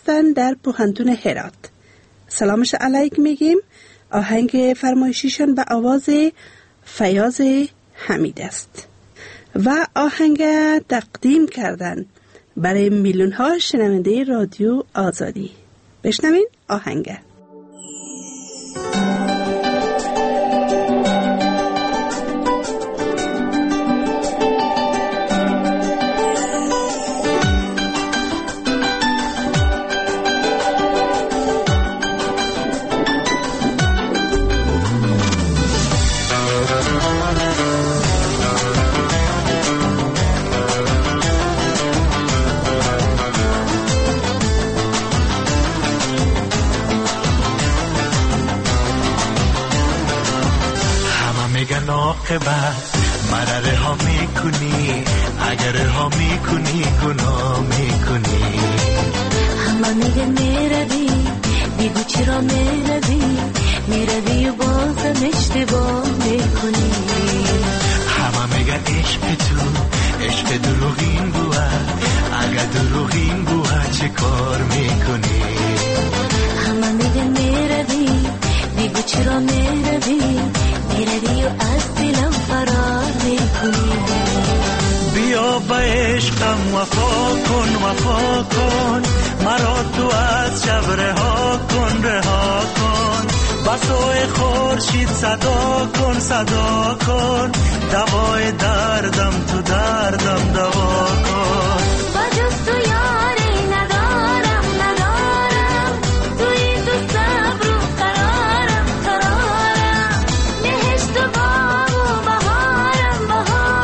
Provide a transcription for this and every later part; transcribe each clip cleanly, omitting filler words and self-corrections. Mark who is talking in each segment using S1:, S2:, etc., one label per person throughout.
S1: هستند در پوهنتون هرات. سلامش علیک میگیم. آهنگ فرمایشیشان به آواز فیاض حمید است و آهنگ تقدیم کردن برای میلیون ها شنونده رادیو آزادی. بشنوین آهنگ.
S2: مرا رها میکنی، اگر رها میکنی گناه میکنی.
S3: همه میگن میروی، بگو چرا میروی و بازم اشتباه میکنی.
S2: همه میگن عشق دروغین بود، اگر دروغین بود چه کار میکنی.
S3: همه میگن میروی، بگو چرا میروی و از دلم فرار میکنی.
S2: بیا به عشقم وفا کن، مرا تو از شب رها کن. بسوی خورشید صدا کن، دوای دردم تو دردم دوا کن.
S3: بجز تو یاری ندارم، توی تو صبر و قرارم. بهشت و باغ و بهارم،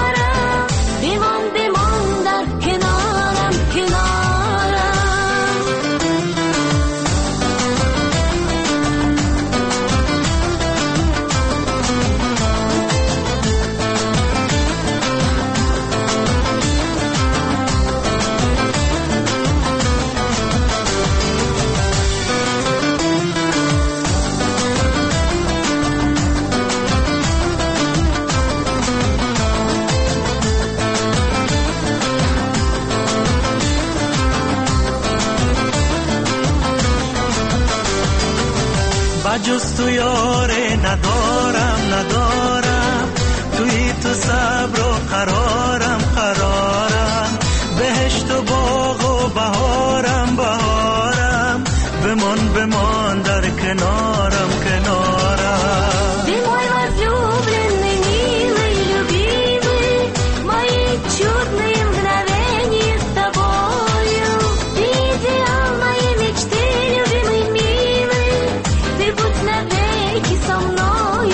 S3: بمان در کنارم.
S2: جز تو یاره ندارم، توی تو صبر و قرارم. بهشت و باغ و بهارم، بمان در کنارم.
S3: Ты мой возлюбленный, милый, любимый, мои чудные мгновения с тобою. Ты идеал моей мечты, любимый, милый, ты будь навеки со мною.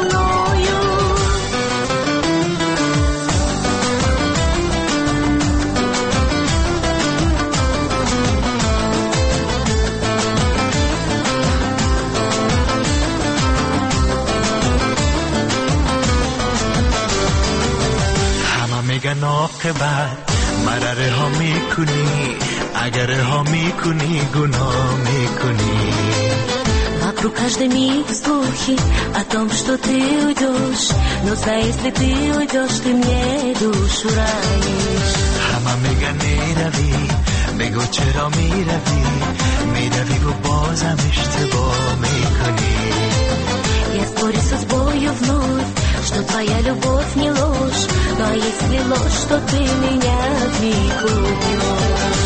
S2: میگن عاقبت مرا رها میکنی، اگر رها میکنی گناه میکنی.
S3: Вокруг каждый миг слухи о том, что ты уйдешь, но знай, если ты уйдешь, ты мне душу ранишь.
S2: همه میگن میروی، بگو چرا میروی و بازم اشتباه میکنی.
S3: Я спорю с судьбою вновь, что твоя любовь не ложь, но если ложь, что ты меня вмиг убьешь.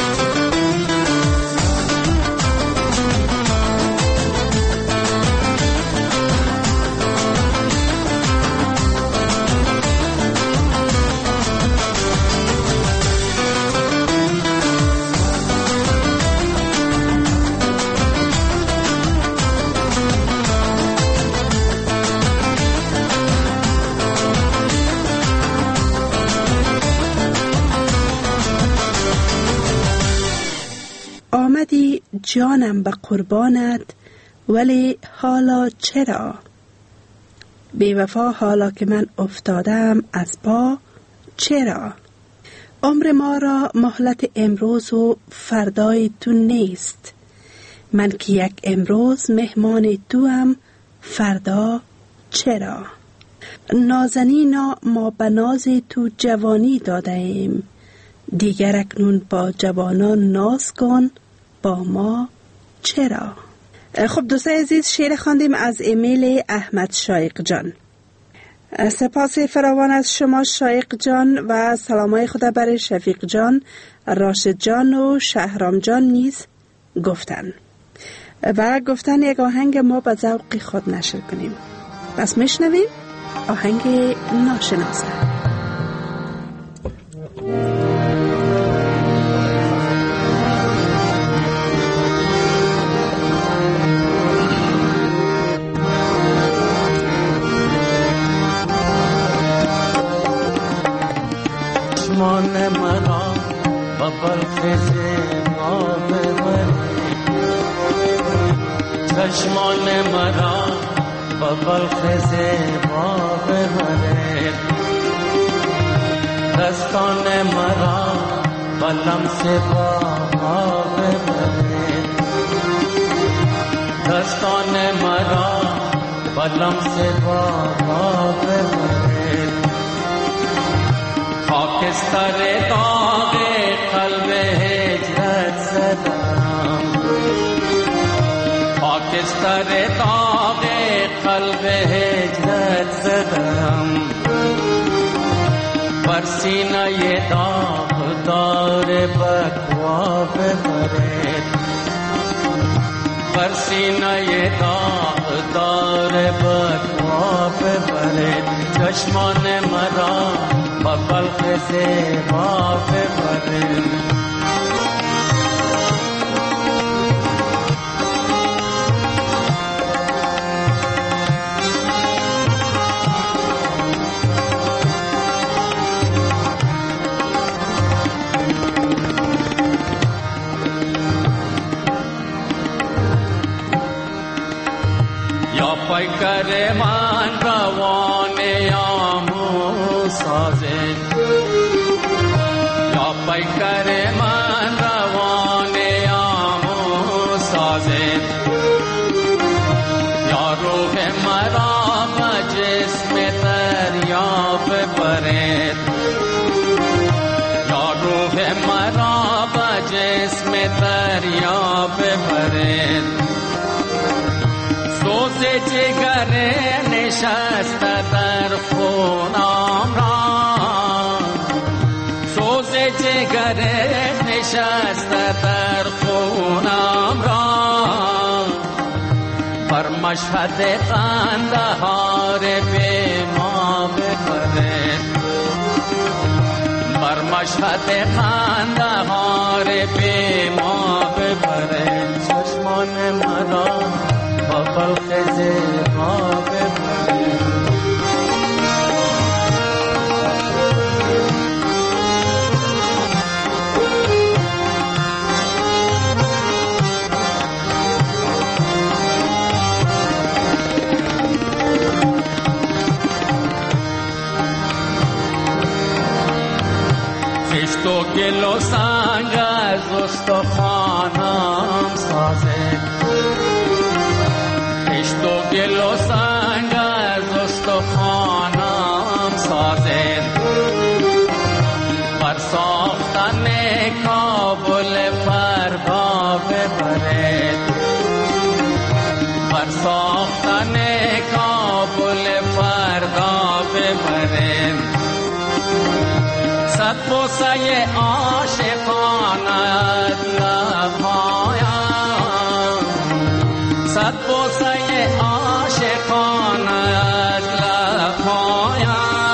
S1: آمدی جانم به قربانت، ولی حالا چرا؟ بی وفا حالا که من افتادم از پا چرا؟ عمر ما را مهلت امروز و فردای تو نیست. من که یک امروز مهمان تو هم، فردا چرا؟ نازنینا ما به ناز تو جوانی داده ایم، دیگر اکنون با جوانان ناز کن، با ما چرا؟ خب دوستای عزیز، شعر خواندیم از ایمیل احمد شایق جان. سپاس فراوان از شما شایق جان و سلامای خدا برای شفیق جان، راشد جان و شهرام جان نیز گفتن و گفتن یک آهنگ ما به ذوق خود نشر کنیم. پس میشنویم آهنگ ناشناسه.
S2: چشمان مرا با بلخز ما ببره، چشمان مرا با بلخز ما ببره، دستان مرا با لمس با ما ببره، دستان مرا با لمس با ما ببره، خاکستر داغ قلب هجرت زدم، خاکستر داغ قلب هجرت زدم، بر سینه داغدار بکوا ببرد، بر سینه داغدار بکوا ببرد، چشمان مرا با بلخ زیبا ببرد. یا پیکر من روان آمو سازد، یا پیکر من روان آمو سازد، یا روح مرا به جسم دریا ببرد، یا روح مرا به جسم دریا ببرد، سوز جگر نشسته در خونم را، سوز جگر نشسته در خونم را، بر مشهد قندهار به ما ببرد، بر مشهد قندهار به ما ببرد، چشمان مرا با بلخ زیبا ببرد. خشت و گل و سنگ از استخوانم سازد، خشت و گل و سنگ از استخوانم سازد، بر ساختن کابل فردا ببرد، بر ساختن کابل فردا ببرد، صد بوسه عاشقانت لبهایم، صد بوسه عاشقانت لبهایم،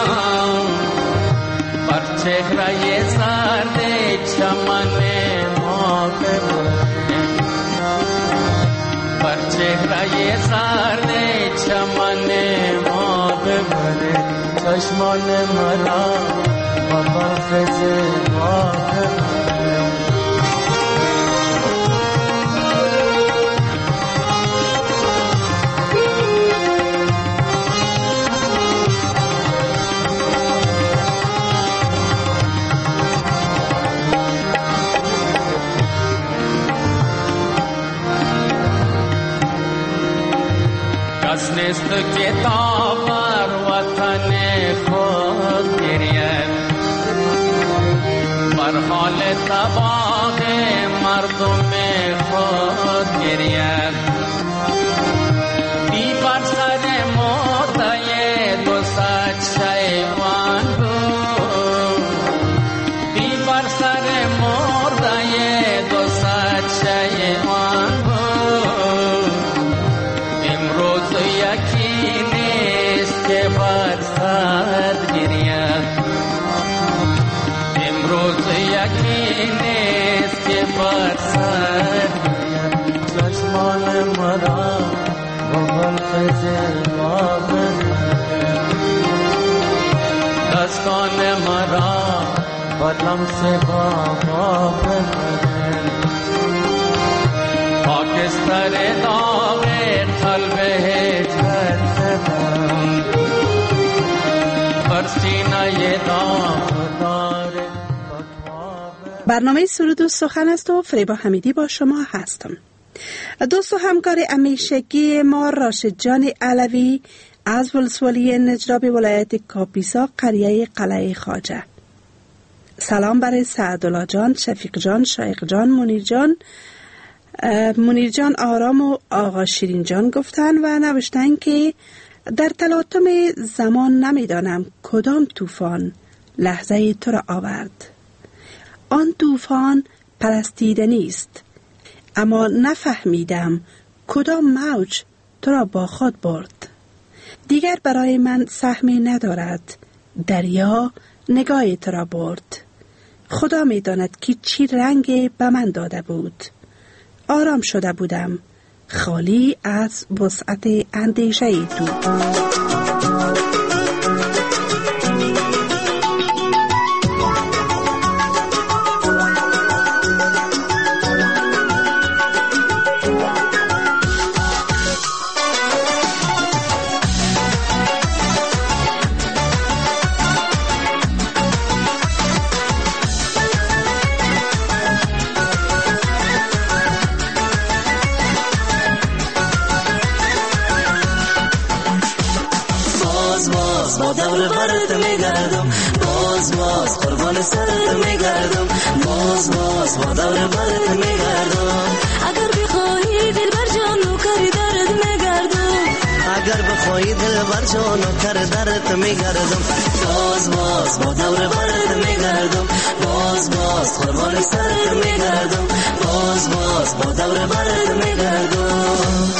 S2: بر چهره زرد چمن ما ببرد، بر چهره زرد چمن ما ببرد، چشمان مرا با بلخ زیبا ببرد. کس نیست که تا بر وطن خود گرید، بر
S4: حال تباه مردم خود گرید بی بر سر مرده دو صد شیوان بود بی بر سر مرده دو صد شیوان بود امروز یکی نیست که بر سر گرید امروز یکی نیست که بر سر گرید چشمان مرا بغل خزر دستان مرا بدلم سے بابا پاکستر داغ قلب هجرت زدم بر سینه داغدار
S1: برنامه سرود و سخن است و فریبا حمیدی با شما هستم. دوست و همکار همیشگی ما راشد جان علوی از ولسوالی نجراب ولایت کاپیسا قریه قلعه خواجه. سلام برای سعدالله جان، شفیق جان، شایق جان، منیر جان آرام و آقا شیرین جان گفتن و نوشتن که در تلاطم زمان نمیدانم کدام طوفان لحظه تو را آورد. آن طوفان پرستیدنی است، اما نفهمیدم کدام موج تو را با خود برد. دیگر برای من سهمی ندارد، دریا نگاه تو را برد. خدا می داند که چی رنگ به من داده بود. آرام شده بودم، خالی از وسعت اندیشه تو.
S5: دور برت میگردم باز باز قربان سرت میگردم باز باز با دور برت میگردم
S3: اگر بخواهی دل بر جانو کاری درت میگردم
S5: اگر بخواهی دل بر جانو کار درت میگردم باز باز با دور برت میگردم باز باز قربان سرت میگردم باز باز با دور برت میگردم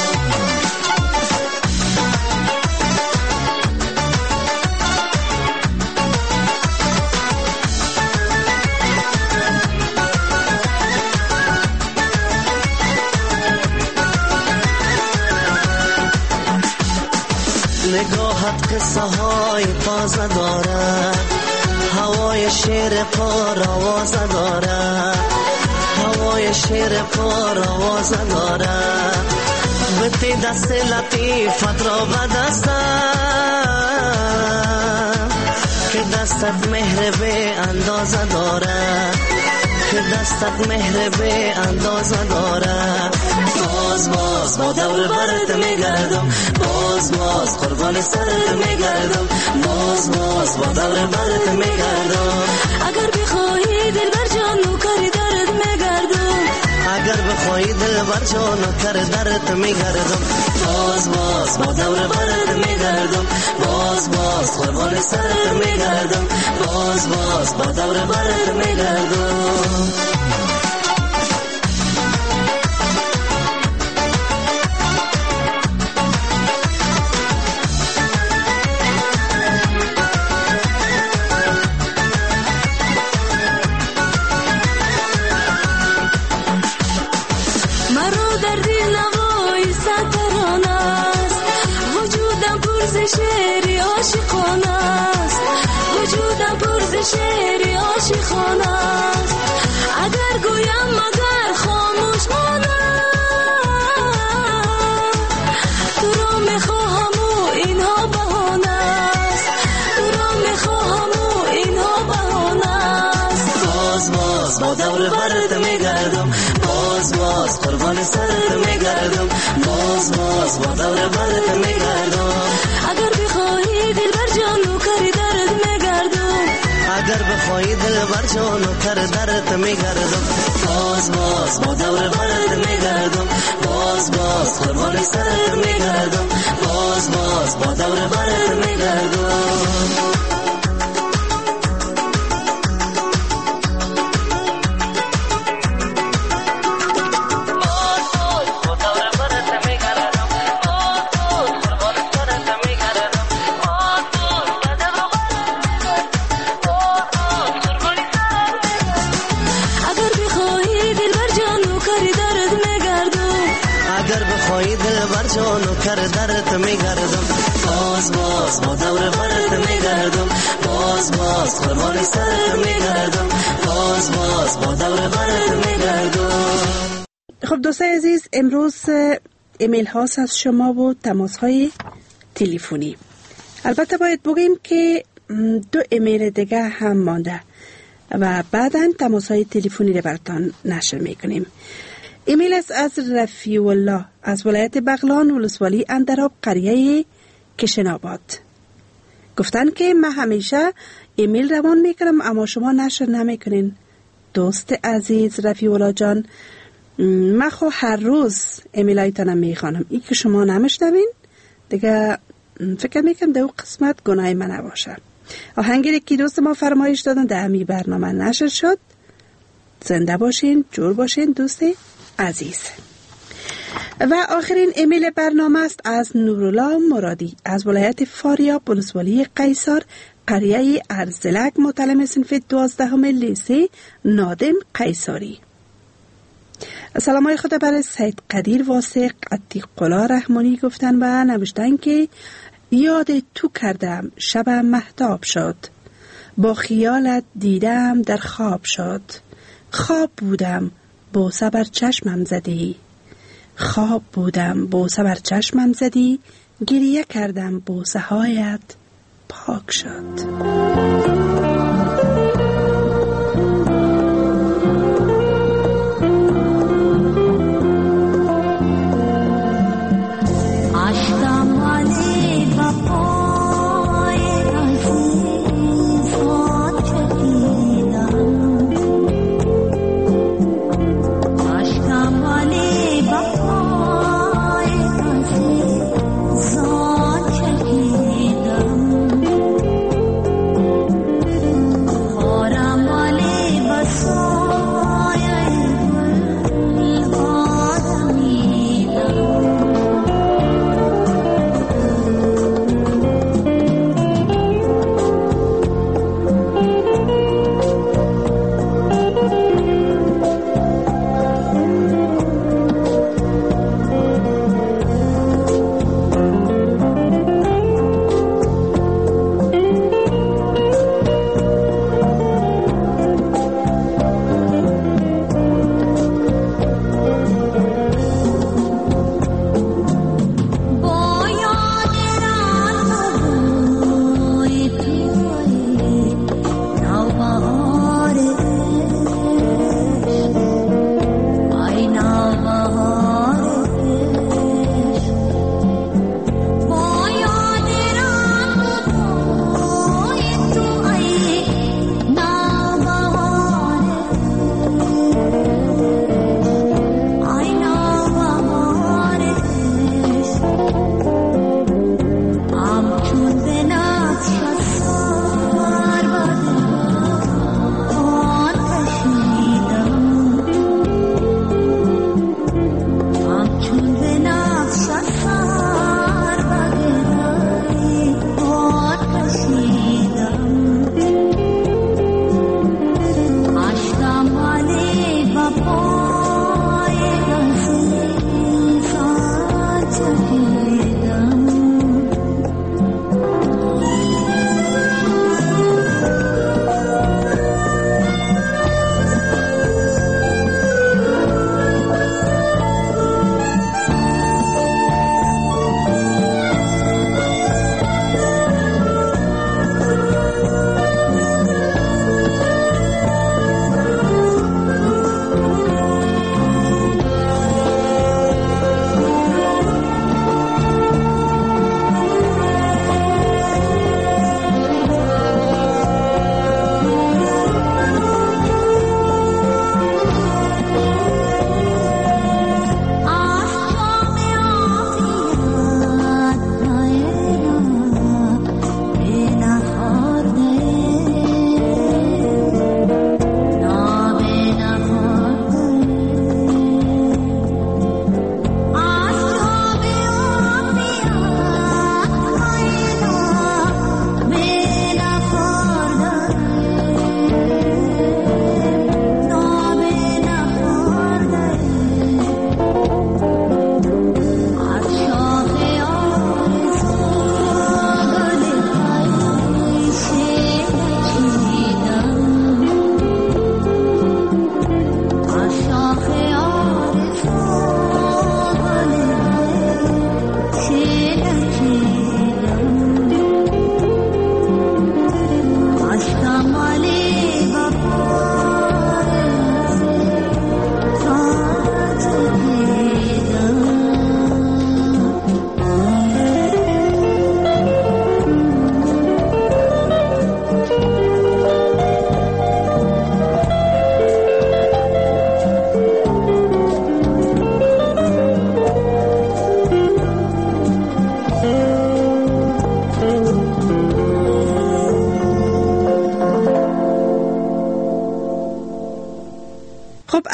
S5: نگاهت قصه های تازه داره هوای شیر پر آوازه داره هوای شیر پر آوازه داره بتی دست لطیفت را به دسته که دستت مهر به اندازه داره که دستت مهر به اندازه داره باز باز با دور برت میگردم باز باز قربان سرت میگردم باز باز با دور برت میگردم
S3: اگر بخواهی دل بر جانو کاری درت میگردم
S5: اگر بخواهی دل بر جانو کار درت میگردم باز باز با دور برت میگردم باز باز قربان سرت میگردم باز باز با دور برت میگردم
S3: شعری عاشقانه است وجودم پر شعری عاشقانه است اگر گویم مگر خاموش مانم تو را میخواهم و اینها بهانه است تو را میخواهم و اینها بهانه است
S5: باز باز با دور برت میگردم باز باز قربان سرت میگردم باز باز با دور برت میگردم
S3: اگر بخواهی دل بر جانو کاری درت میگردم
S5: اگر بخوای دل بر جان و کر درت میگردم باز باز با دور برت میگردم باز باز قربان سرت میگردم باز باز با دور برت میگردم جانو کر درت میگردم باز باز با دور برت میگردم باز باز قربان سرت میگردم باز باز با دور برت میگردم.
S1: خب دوستای عزیز، امروز ایمیل هاست از شما و تماس های تلفنی. البته باید بگیم که 2 ایمیل دیگه هم مانده و بعداً تماس های تلفنی رو براتون نشر میکنیم. ایمیل است از رفیع الله از ولایت بغلان ولسوالی اندراب قریه کشناباد. گفتن که من همیشه ایمیل روان میکنم اما شما نشر نمیکنین. دوست عزیز رفیع الله جان، من خو هر روز ایمیل هایتانم میخوانم، این که شما نمیشنوین دیگه فکر میکنم دو قسمت گناه من نباشه. آهنگی که دوست ما فرمایش دادن در همی برنامه نشر شد. زنده باشین، جور باشین دوستی عزیز. و آخرین ایمیل برنامه است از نورالله مرادی از ولایت فاریاب ولسوالی قیصر قریه ارزلک متعلم صنف 12 لیسه نادم قیصری. سلام های خدا بر سید قدیر واثق عتیق قلا رحمانی گفتن و نوشتن که یاد تو کردم شب مهتاب شد با خیالت دیدم در خواب شد خواب بودم بوسه بر چشمم زدی خواب بودم بوسه بر چشمم زدی گریه کردم بوسه هایت پاک شد.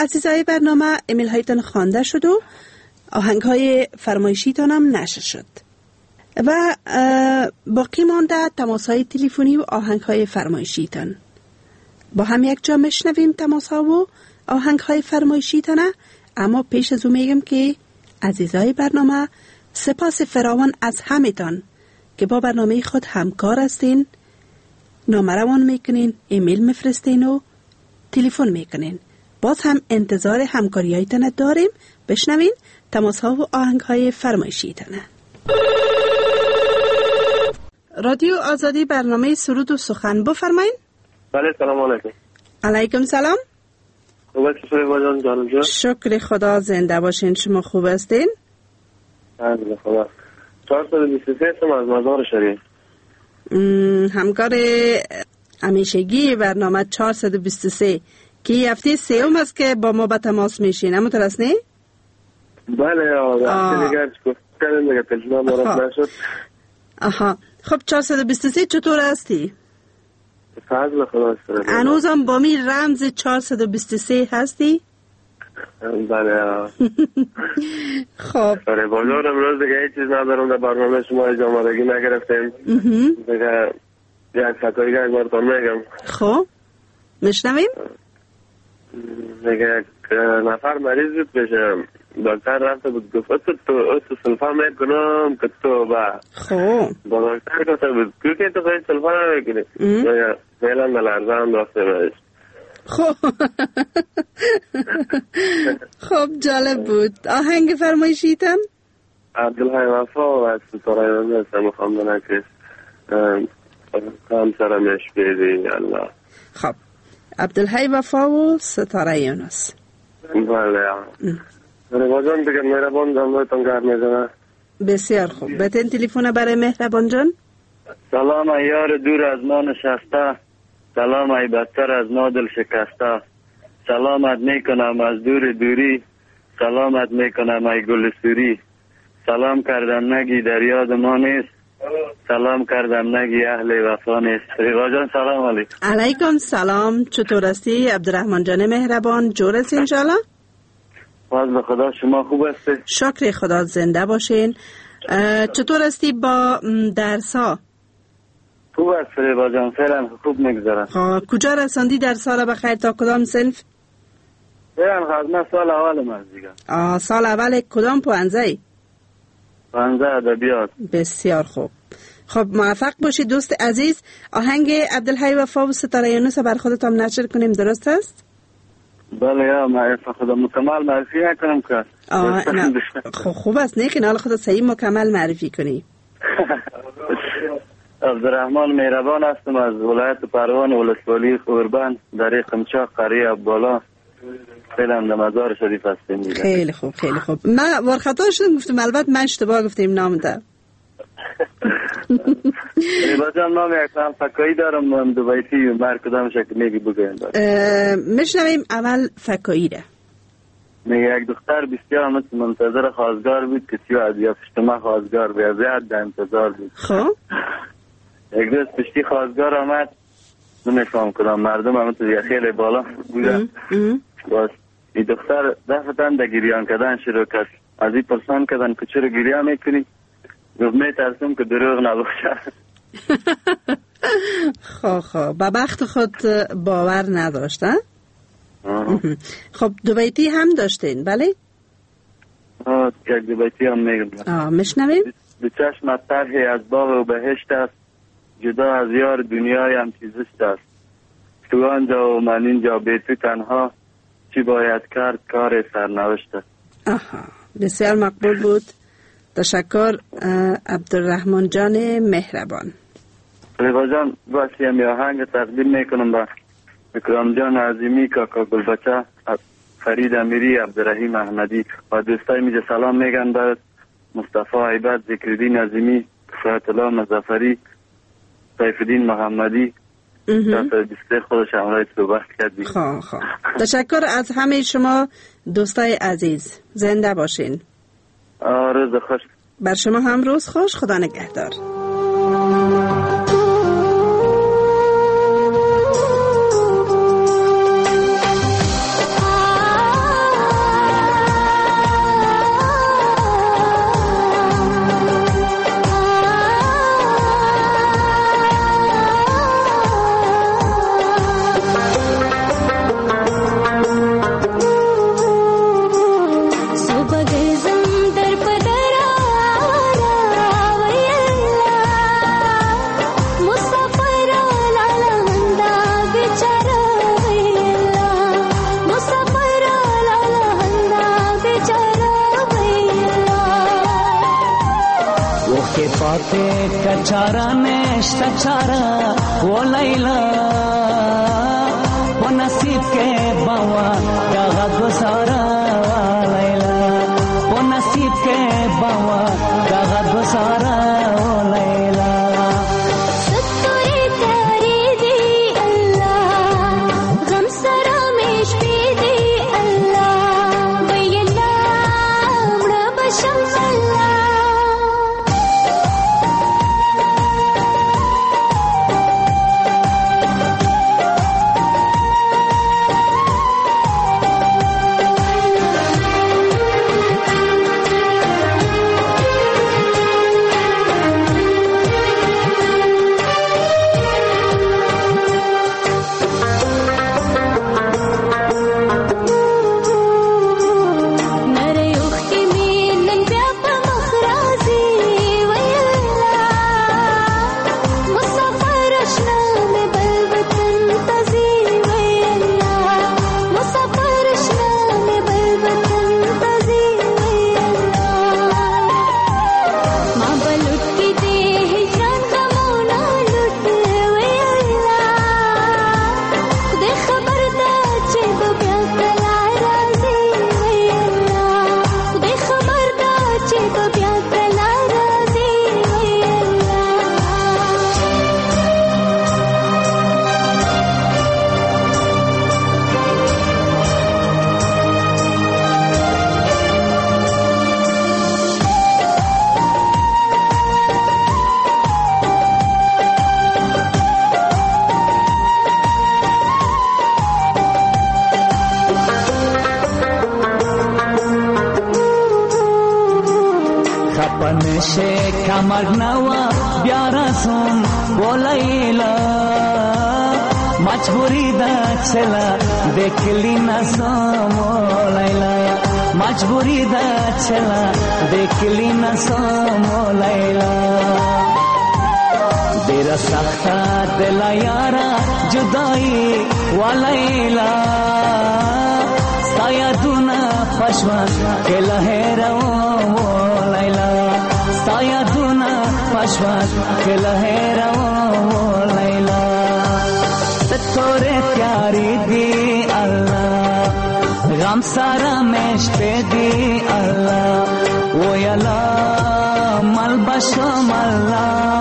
S1: عزیزای برنامه، ایمیل هایتان خوانده شد و آهنگ های فرمایشیتان هم نشر شد و باقی مانده تماس های تلفنی و آهنگ های فرمایشیتان. با هم یک جا مشنویم تماس ها و آهنگ های فرمایشیتانه. اما پیش از او میگم که عزیزای برنامه، سپاس فراوان از همتان که با برنامه خود همکار هستین، نامه روان میکنین، ایمیل میفرستین و تلفن میکنین. باز هم انتظار همکاری هایتان داریم. بشنوین تماس ها و آهنگ های فرمایشیتان. رادیو آزادی، برنامه سرود و سخن، بفرمایین.
S6: بله، سلام علیکم.
S1: علیکم سلام.
S6: خوب هستی بازان جانم جان؟
S1: شکر خدا، زنده باشین. شما خوب هستین؟
S6: الحمدلله خدا. 423 از مزار شریف.
S1: همکار همیشگی برنامه 423 که هفته سوم است که با ما به تماس میشین، همونطور است نه؟
S6: بله، هفته دیگر کردیم دیگه، تلفن مرد نشد.
S1: آها، خب 423 چطور هستی؟
S6: فضل خدا است.
S1: هنوزم با می رمز 423 هستی؟
S6: بله.
S1: خب
S6: برای بازار امروز دیگه هیچ چیز ندارم، در برنامه شما اجامدگی نگرفتیم دیگه. یک فکایی که اکبر تان میگم.
S1: خب نشنویم؟
S6: دیگه یک نفر مریض بود بشه، دکتر رفته بود گفت تو سلفا میکنم که تو با
S1: خب
S6: با دکتر گفته بود که تو خیلی سلفا نمیکنی فعلا ملرزه داشته بایش.
S1: خب خب جالب بود. آهنگ فرمایشیتن؟
S6: عبدالحی وفا و از ستاره یونس مخواندنه که همسرمش بیدی الله.
S1: خب عبدالحی وفا و ستاره یونس.
S6: بله مهربان دیگه، مهربان جان گرد میزنه.
S1: بسیار خوب، بتین تلفن برای مهربان جان.
S7: سلام ای یار دور از ما نشسته، سلام ای بدتر از ما دل شکسته، سلامت میکنم از دور دوری، سلامت میکنم ای گل سوری، سلام کردم نگی در یاد ما نیست، سلام کردم نگی اهل وفا نیست. ریوا جان سلام علیکم.
S1: علیکم سلام، چطور هستی عبدالرحمن جان مهربان؟ جور هستی انشالله؟
S7: فضل خدا، شما خوب هستی؟
S1: شکر خدا، زنده باشین. چطور هستی با درسا؟
S7: خوب است ریوا جان، فعلا خوب میگذره.
S1: کجا رساندی درسا را بخیر؟ تا کدام صنف؟
S7: فعلا خدمت سال اول از دیگه.
S1: سال اول کدام پوانزه؟
S7: پوانزه ادبیات.
S1: بسیار خوب. خب موفق باشی دوست عزیز. آهنگ عبدالحی وفا و ستاره یونس بر خودتان نشر کنیم، درست است؟
S7: بله یا معرفت خدا مکمل معرفی نکنم که
S1: خوب است، نه خیلی خدا صحیح مکمل معرفی کنی.
S7: عبدالرحمن مهربان هستم از ولایت پروان، ولسوالی خوربند، در قمچاق قریه بالا. فعلا در مزار شریف هستیم.
S1: خیلی خوب خیلی خوب. من ورخطا شدم گفتم البته من اشتباه گفتم نام ده.
S7: بازم نام یک فکایی دارم من دوبایتی مر کدام شکل میگی بگویم.
S1: میشنویم اول فکایی ده.
S7: میگه یک دختر بسیار مثل منتظر خواستگار بود که سیو از یا پشت ما خواستگار به زیاد در انتظار بود.
S1: خب
S7: یک روز پشتی خواستگار آمد، نمیفهم کدام مردم هم تو خیلی بالا بودن. باز این دختر دفتن در گریان کردن شروع کرد. از این پرسان کردن که چرا گریان میکنی؟ گفت میترسم که دروغ نباشه.
S1: خب به بخت خود باور نداشتن؟ خب دوبیتی هم داشتین بله؟
S7: یک دوبیتی هم میگم.
S1: مشنویم؟
S7: دو چشمت طرحی از باغ و بهشت است، جدا از یار دنیای هم چیزشت است. تو آنجا و من اینجا بی تو تنها، چی باید کرد کار سرنوشت است.
S1: بسیار مقبول بود. تشکر عبدالرحمن جان مهربان.
S7: ریوا جان باسی هم آهنگ تقدیم میکنم با اکرام جان عظیمی، کاکا گلبچه، فرید امیری، عبدالرحیم احمدی و دوستای میجا سلام میگن باید مصطفی عیبت، ذکرالدین عظیمی، کفایت الله مظفری، سیفالدین محمدی. بیسته خودش همراه صحبت کردی.
S1: خب تشکر از همه شما دوستای عزیز، زنده باشین.
S7: روز خوش
S1: بر شما هم روز خوش. خدا نگهدار.
S8: خاطر کچارا نشتا چارا و لیلا و نصیب کے باوا داغا گزارا و لیلا و نصیب کے باوا داغا گزارا و لیلا کمر نوا بیارا سوم بولیلا مجبوری دا چلا دیکھلی نہ سوم بولیلا مجبوری دا چلا دیکھلی نہ سوم بولیلا دیرا سختا دلا یارا جدائی والیلا سایہ دونا پشوان کے لہرہ بولیلا سایہ دونا پشوان کے لہرہ لیلا ستورے پیاری دی اللہ غم سارا میشتے دی اللہ وہ یلا ملبش و ملا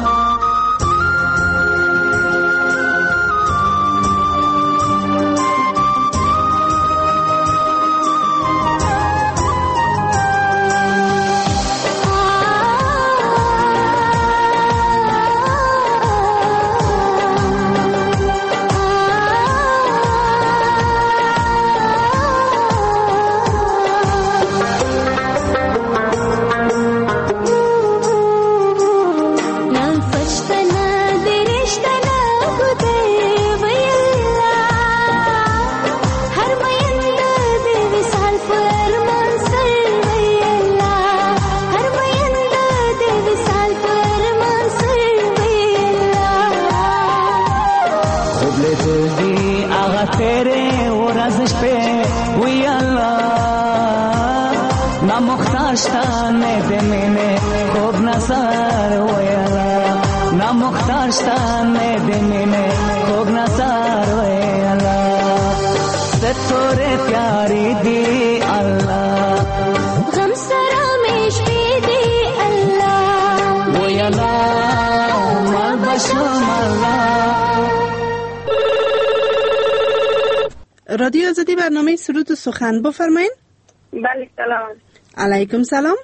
S8: ستورے پیاری دی اللہ غم سرا میشتے دی اللہ وہ یلا ملبش و ملا.
S1: رادیو آزادی برنامه سرود و سخن بفرمایین.
S9: بله سلام.
S1: علیکم سلام.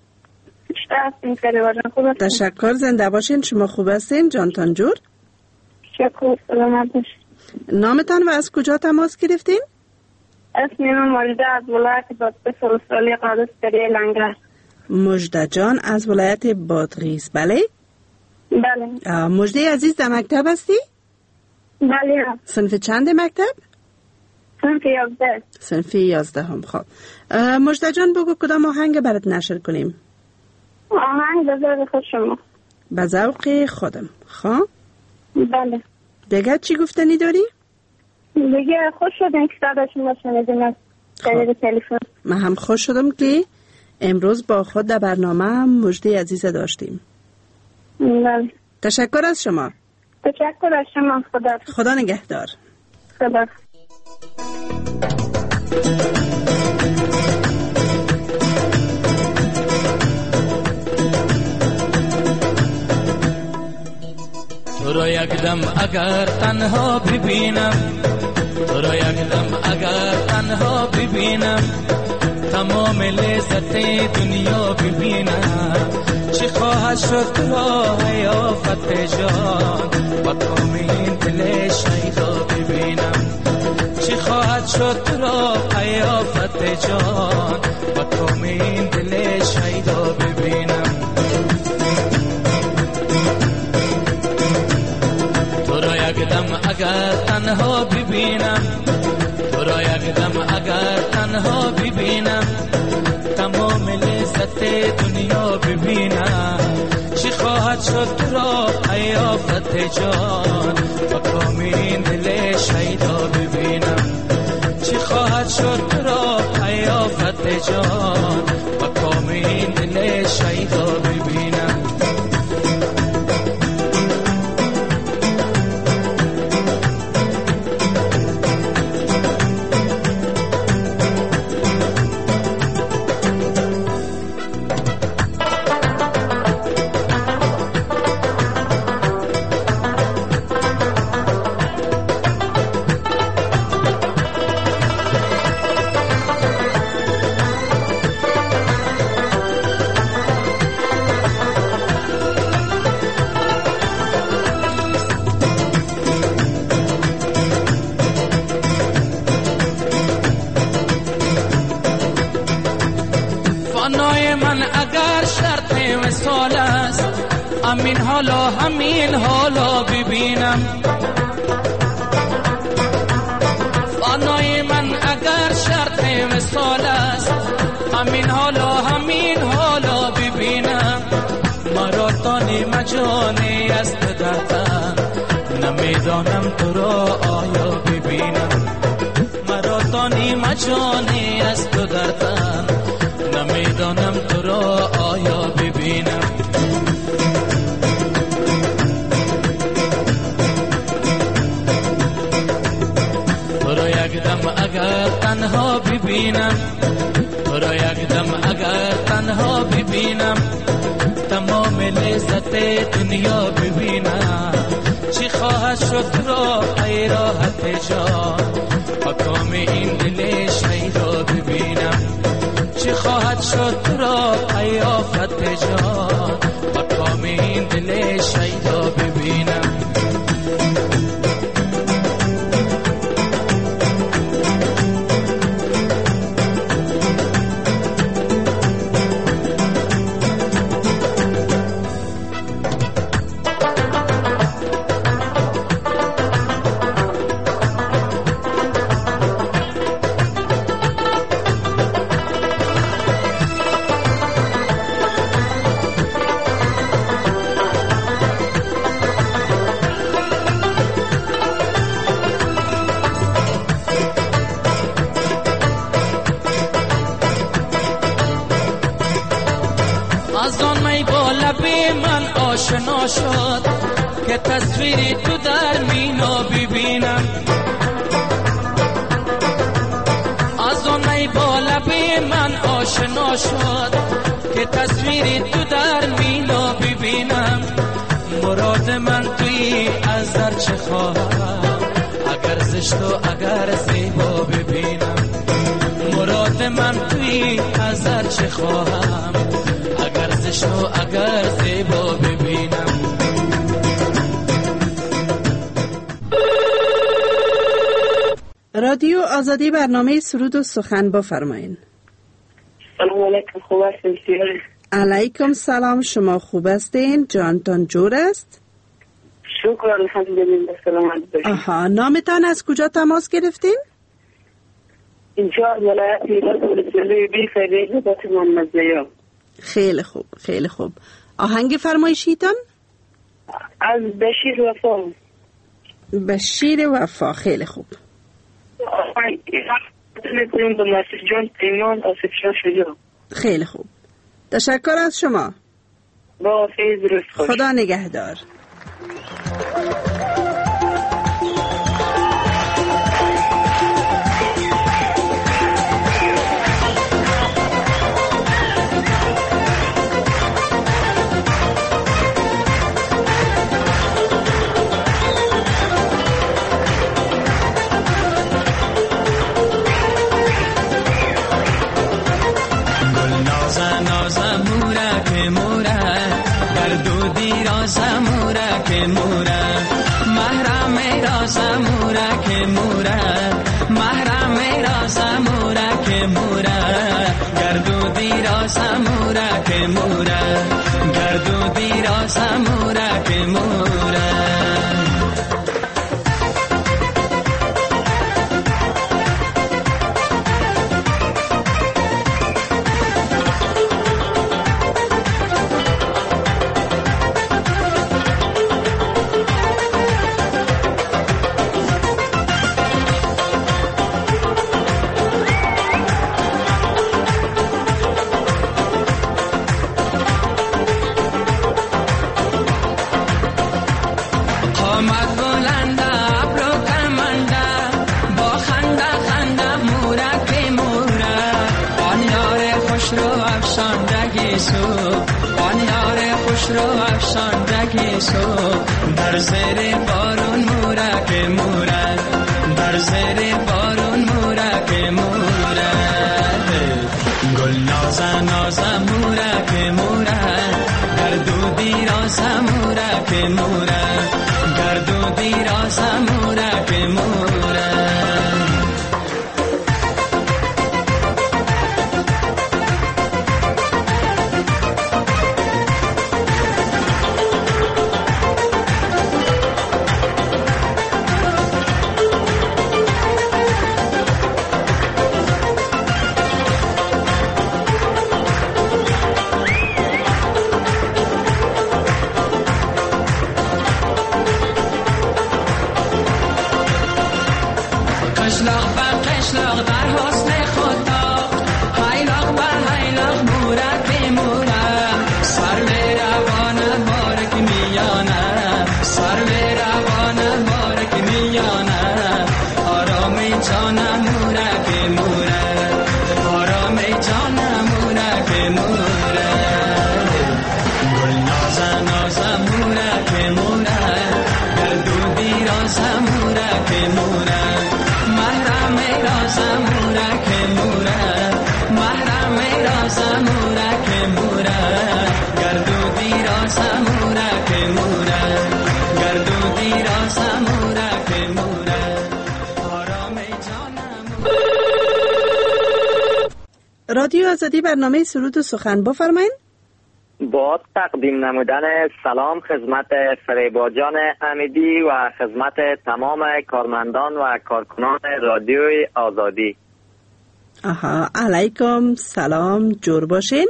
S9: تشکر.
S1: زنده باشین. شما خوب هستین جانتان جور؟
S9: شکر. سلامت باشین.
S1: نامتان و از کجا تماس گرفتین؟
S9: اسمم مجده از ولایت بادغیس ولسوالی قادس دریای لنگر.
S1: مجده جان از ولایت بادغیس. بله؟
S9: بله.
S1: مجده عزیز در مکتب هستی؟
S9: بله.
S1: صنف چند مکتب؟
S9: صنف 11.
S1: صنف 11 هم. خب مجده جان بگو کدام آهنگ برات نشر کنیم؟
S9: آهنگ به ذوق خود شما.
S1: به ذوق خودم. خب
S9: بله.
S1: دیگه چی گفتنی داری؟
S9: دیگه خوش شدم که صدا شما شنیدم از طریق تلفن.
S1: من هم خوش شدم که امروز با خود در برنامه مجده عزیز داشتیم.
S9: بله.
S1: تشکر از شما.
S9: تشکر از شما.
S1: خدا نگهدار.
S9: خدا.
S4: تو را یک دم اگر تنها ببینم، تو را یک دم اگر تنها ببینم، تمام لذت دنیا ببینم. چی خواهد شد تو را حیافت جان، با کام این دل شیدا ببینم. چی خواهد شد تو را حیافت جان، با کام این دل شیدا ببینم. یک دم اگر تنها ببینم، تو را یک دم اگر تنها ببینم، تمام لذت دنیا ببینم. چی خواهد شد تو را حیافت جان، با کام این دل شیدا ببینم. چی خواهد شد تو را حیافت جان، با کام این دل شیدا ببینم. همین حالا ببینم. فانای من اگر شرط وصال است، همین حالا ببینم. مرا تانی مجانی است در تن، نمیدانم تو را آیا ببینم. مرا تانی مجانی است در تن، نمیدانم تو را آیا ببینم. اگر تنها ببینم، تو را یک دم اگر تنها ببینم، تمام لذت دنیا ببینم. چی خواهد شد تو را ای راحت جان، با کام این دل شیدا ببینم. چی خواهد شد تو را ای آفت جان، با کام این دل شیدا ببینم. آشنا شد که تصویری تو در مینا ببینم. از آن ای با لب من آشنا شد که تصویری تو در مینا ببینم. مراد من توی از در چه خواهم، اگر زشت و اگر زیبا ببینم. مراد من توی از در چه خواهم، اگر زشت و اگر زیبا ببینم.
S1: رادیو آزادی، برنامه سرود و سخن بفرمایید.
S9: سلام علیکم، خوب هستین؟
S1: علیکم سلام، شما خوب هستین؟ جانتان جور است؟
S9: شکر الحمدلله، سلامت باشید.
S1: آها، نامتان از کجا تماس گرفتین؟
S9: اینجا ولایت میراث ولسوالی بی فیض محمد زیا.
S1: خیلی خوب، خیلی خوب. آهنگ فرمایشیتان؟
S9: از بشیر وفا.
S1: بشیر وفا، خیلی خوب. خیلی خوب، تشکر از شما.
S9: با خیز روز خوش.
S1: خدا نگهدار.
S10: در زیر بارون مورک مورد، در زیر بارون مورک مورد، گل نازه نازه مورک مورد، گردودی رازه مورک مورد، گردودی رازه مورک مورد.
S1: رادیو آزادی برنامه سرود و سخن بفرمایید.
S11: با تقدیم نمودن سلام خدمت فریبا جان امیدی و خدمت تمام کارمندان و کارکنان رادیوی آزادی.
S1: علیکم سلام، جور باشین.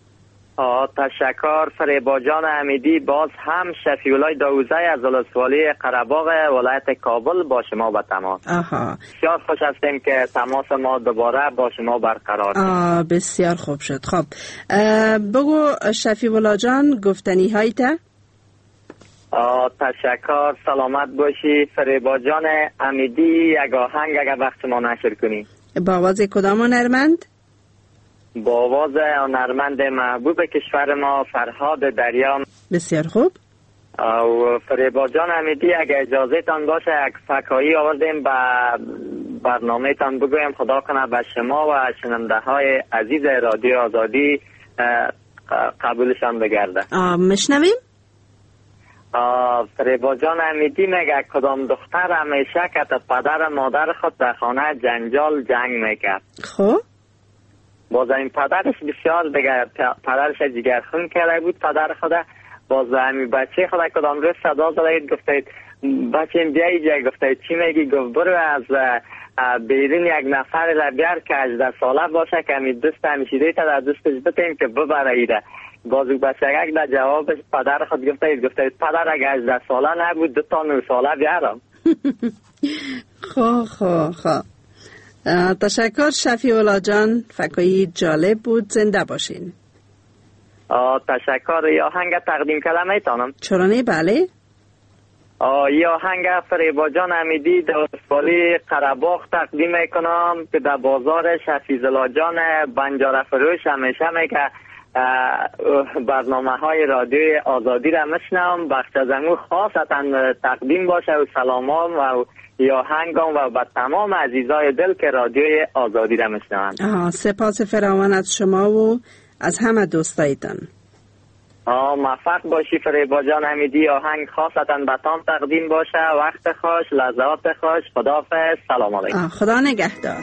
S11: تشکر فریبا جان امیدی. باز هم شفیعالله داوزی از ولسوالی قره‌باغ ولایت کابل با شما به تماس. بسیار خوش هستیم که تماس ما دوباره با شما برقرار شد.
S1: بسیار خوب شد. خب بگو شفیعالله جان گفتنی هایت.
S11: تشکر، سلامت باشی فریبا جان امیدی. یک آهنگ اگر وقت ما نشر کنی.
S1: با آواز کدام هنرمند؟
S11: با آواز هنرمند محبوب کشور ما فرهاد دریا.
S1: بسیار خوب.
S11: و فریبا جان امیدی اگر اجازه تان باشه یک فکایی آوردیم به برنامه تان بگویم خدا کنه به شما و شنونده های عزیز رادیو آزادی قبولشان بگرده.
S1: مشنویم؟
S11: فریبا جان امیدی میگه کدام دختر همیشه که پدر مادر خود در خانه جنجال جنگ میکرد.
S1: خب
S11: باز این پدرش بسیار دیگه پدرش جگرخون کرده بود پدر خدا. باز همین بچه خدا کدام روز صدا زدید گفتید بچه بیا اینجا. گفتید چی میگی؟ گفت برو از بیرون یک نفر را بیار که 18 ساله باشه که همین دوست همیشیده تا در دوستش بتیم که ببره ایده. باز بچه در جوابش پدر خود گفتید پدر اگه 18 ساله نبود 2 تا 9 ساله بیارم.
S1: خب تشکر شفیعالله جان، فکایی جالب بود. زنده باشین.
S11: تشکر. یا آهنگ تقدیم کردم میتونم؟
S1: چرا نه؟ بله.
S11: یا آهنگ فریبا جان امیدی در فالی قره‌باغ تقدیم میکنم که در بازار حفیظ الله جان بنجاره فروش همیشه میگه برنامه های رادیوی آزادی را میشنم. بخش از امو خاصتا تقدیم باشه و سلامام و یا هنگام و به تمام عزیزای دل که رادیوی آزادی را میشنوند.
S1: سپاس فراوان از شما و از همه دوستایتان.
S11: موفق باشی فریبا جان امیدی. آهنگ خاصتا به تان تقدیم باشه. وقت خوش، لحظات خوش. خداحافظ. سلام علیکم.
S1: خدا نگهدار.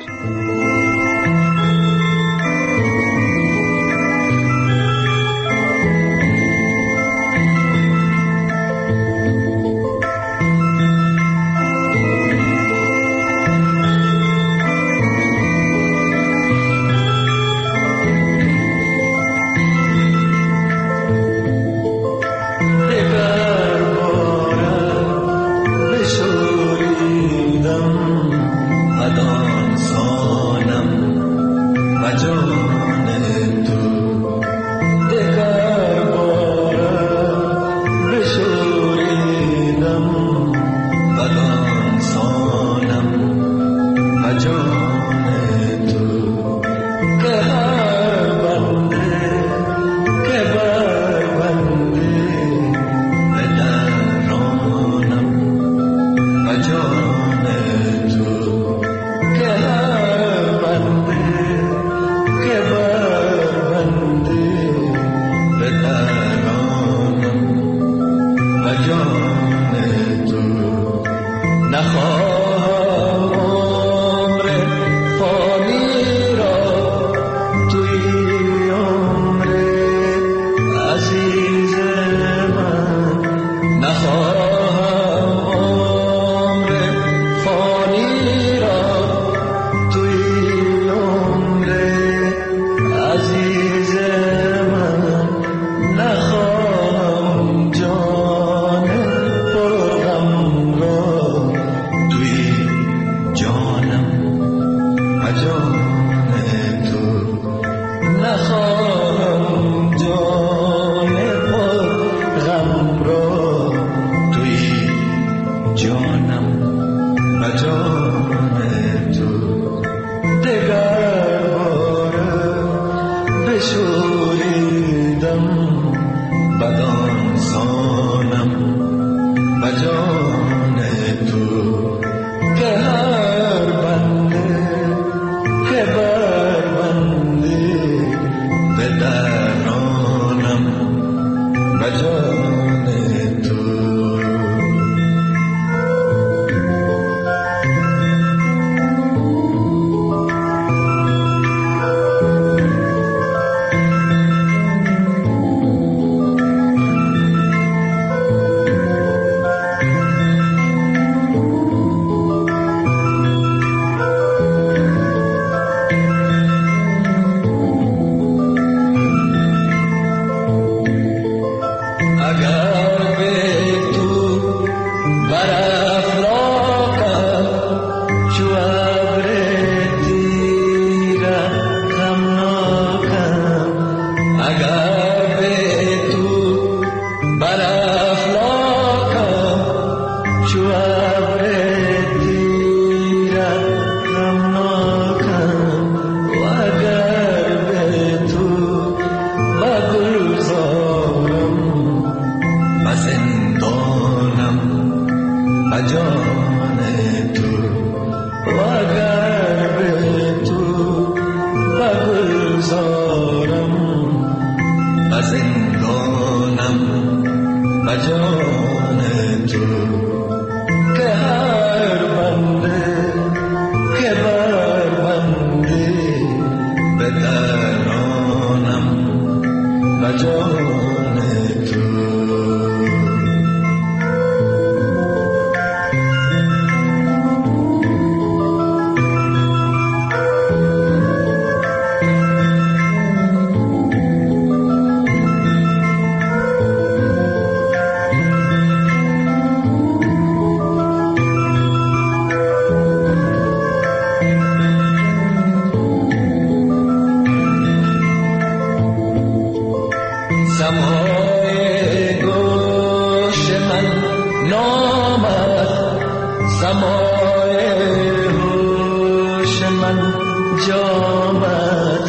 S10: سمای گوش من نامد، سمای هوش من جامد،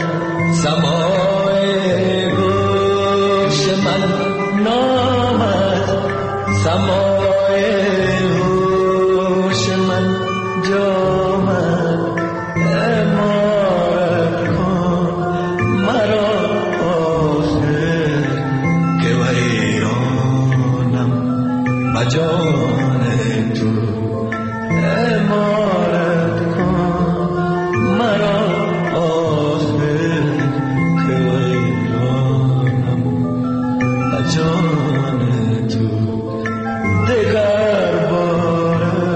S10: سمای گوش من نامد، سمای هوش من جامد. امارت کن مرا آخر که ویرانم و جان تو. امارت کن مرا آخر که ویرانم و جان تو. دگر باره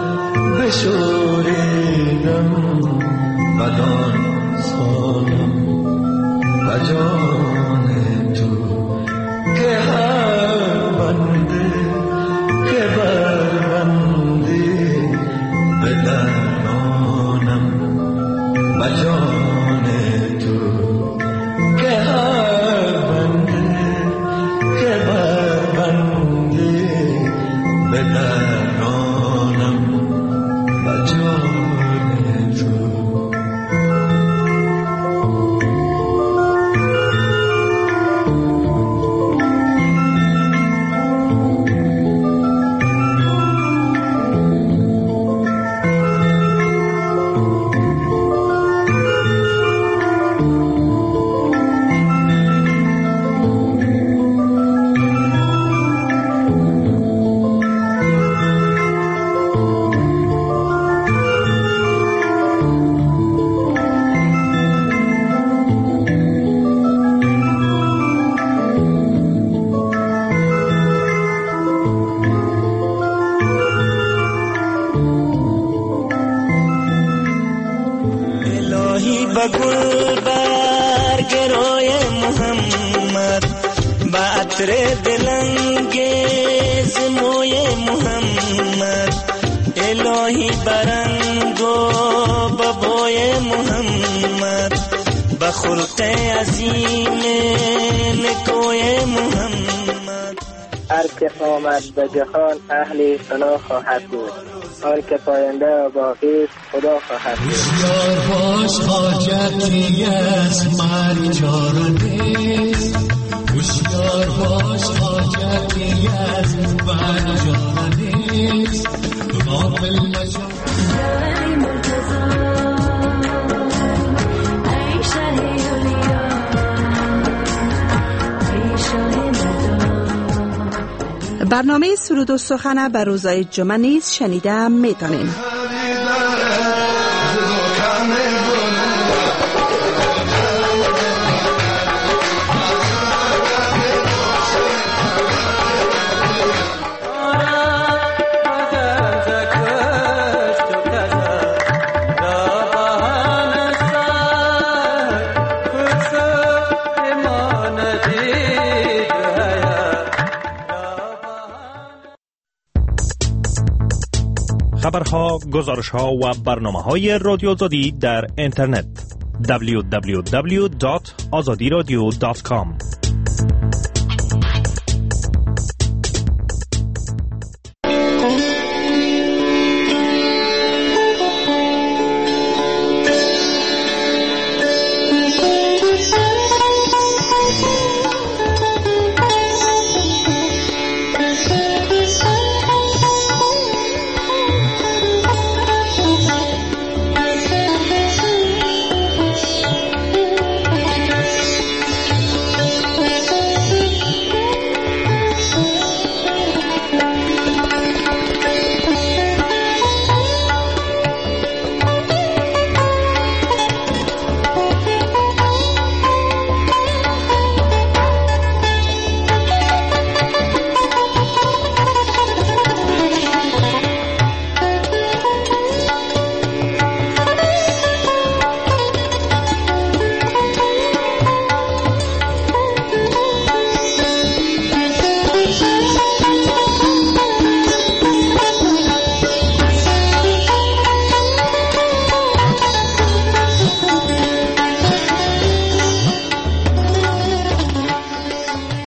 S10: بشوریدم بدان سانم و جان تو که هر بنده که بربندی به درانم و جان تو که هر بنده که بربندی به درانم و جان تو.
S5: گل برگ روی محمد، با عطر دلانگیز موی محمد، الهی برنگو بابوی محمد، با خلق عظیم نکوی محمد.
S12: هر که آمد به جهان اهل ثنا خواهد بود، هر که پاینده و باقی خدا خواهد بود.
S2: هوشیار باش حاجتی از مرگ چاره نیست، هوشیار باش حاجتی از مرگ چاره نیست. غافل نشو
S1: برنامه سرود و سخن بر روزهای جمعه نیز شنیده میتونیم.
S13: خبرها، گزارشها و برنامه‌های رادیو آزادی در اینترنت www.azadiradio.com